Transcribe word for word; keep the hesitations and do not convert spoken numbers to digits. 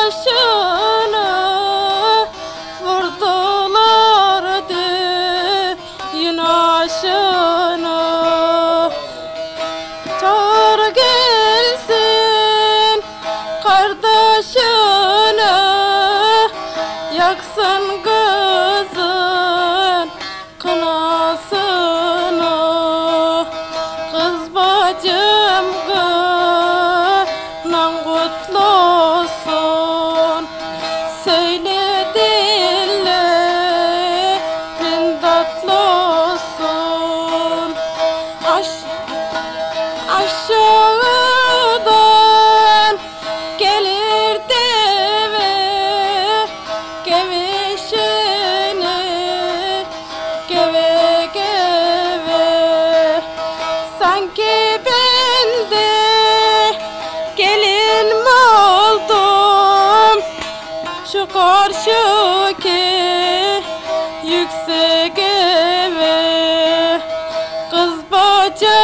başını vurdular düğün aşını. Çağır gelsin kardeşini, yaksın kızın kınasını. Kız bacım kınan kutlu olsun, söyle dillerin tatlı olsun. Aş aşağıdan gelir deve gevişini, geve geve. Sanki ben de gelin mi oldum şu karşıki yüksek eve. Kız bacım